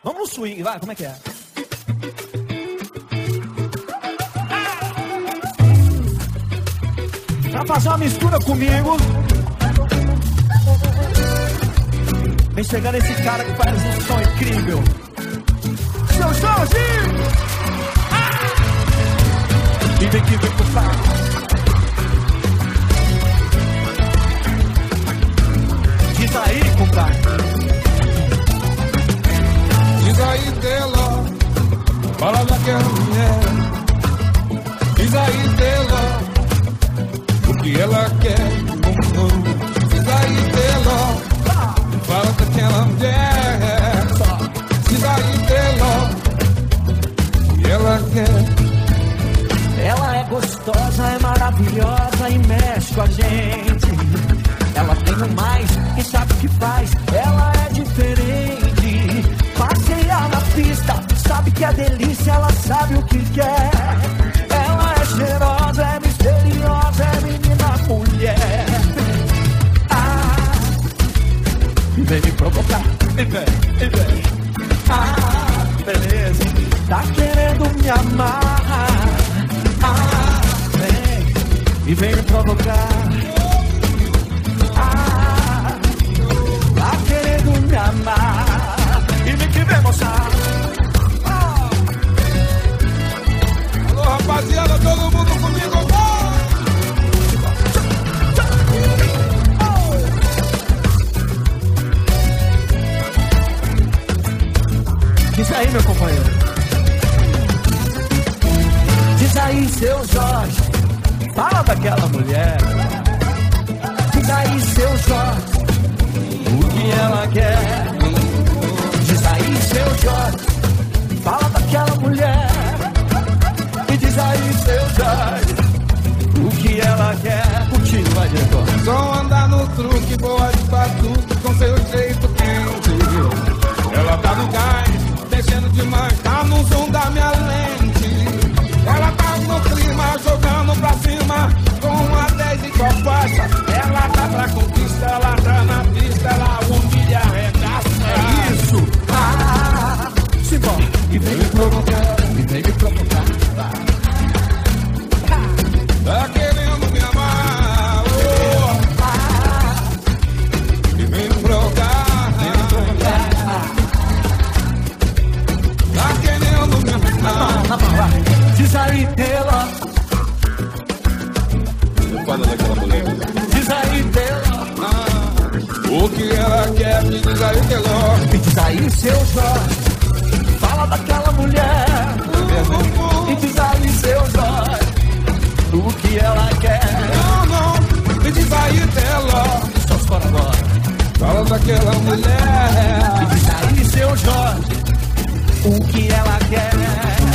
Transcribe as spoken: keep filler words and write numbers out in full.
Vamos no swing, vai, como é que é? Pra fazer uma mistura comigo, vem chegando esse cara que faz um som incrível. Seu Jorginho! Ah! E vem que vem pro pai. Diz aí, compadre. Diz aí dela, fala daquela mulher. Diz aí dela o que ela quer. Diz aí dela, fala daquela mulher. Diz aí dela o que ela quer. Ela é gostosa, é maravilhosa e mexe com a gente. Ela tem o mais e sabe o que faz. Ela é diferente. Passeia na pista, sabe que é delícia, ela sabe o que quer. Ela é cheirosa, é misteriosa, é menina mulher. Ah, e vem me provocar, e vem, e vem. Ah, beleza, tá querendo me amar. Ah, vem, e vem me provocar. Ah, tá querendo me amar. E vem que vem, moçada. Ah. Alô, rapaziada, todo mundo comigo, Diz aí, meu companheiro. Diz aí, seu Jorge, fala daquela mulher. Diz aí, seu Jorge, o que ela quer. Diz aí, seu Jorge, fala daquela mulher. E diz aí, seu Jorge, o que ela quer. Contigo, vai, diretor. só andar no truque, boa de batuque, com seu jeito quente. Ela tá no gás, descendo demais, tá no zoom da minha lente. Ela tá no clima, jogando pra cima, com uma dez e qual faixa. Ela tá pra conquista, ela tá na pista, ela humilha, arregaça. É isso! Ah, simbora! E vem me provocar, e vem me provocar. Tá querendo me amar, oh. Ah, E vem me provocar, vem me provocar. tá querendo me amar. Na mão, vai. Diz aí, dela. Fala daquela mulher. Diz aí, dela. Ah, o que ela quer, me diz aí que ela. E diz aí, seu Jorge, fala daquela mulher. E diz aí, seu Jorge, o que ela quer. Não, não, me diz aí dela. Só os fora agora. Fala daquela mulher. E diz aí, seu Jorge, o que ela quer.